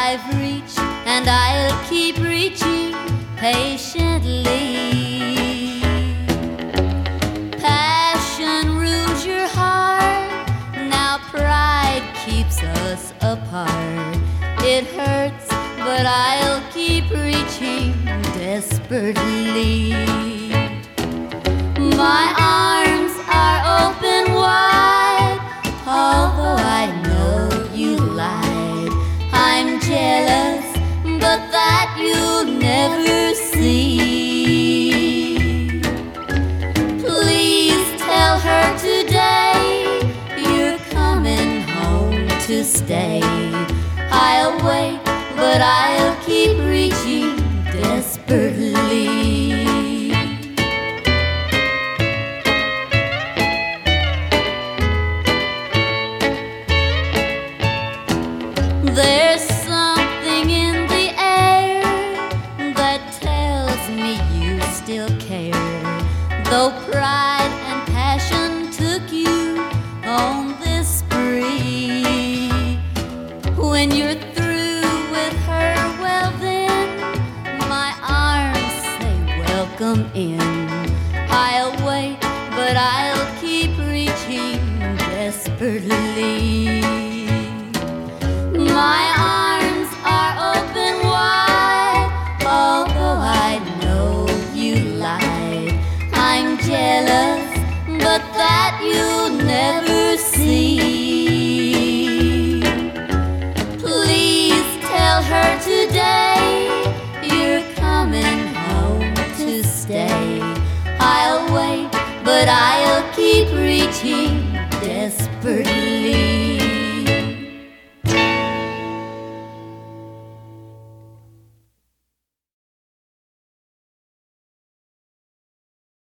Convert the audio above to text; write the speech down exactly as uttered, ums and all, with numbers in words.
I've reached, and I'll keep reaching patiently. Passion rules your heart, now pride keeps us apart. It hurts, but I'll keep reaching desperately. My arms are open wide, although I know you lied. I'm jealous, but that you'll never see. Please tell her today you're coming home to stay. I'll wait, but I'll keep reaching desperately. There's something in the air that tells me you still care, though pride and passion took you on this spree. When you're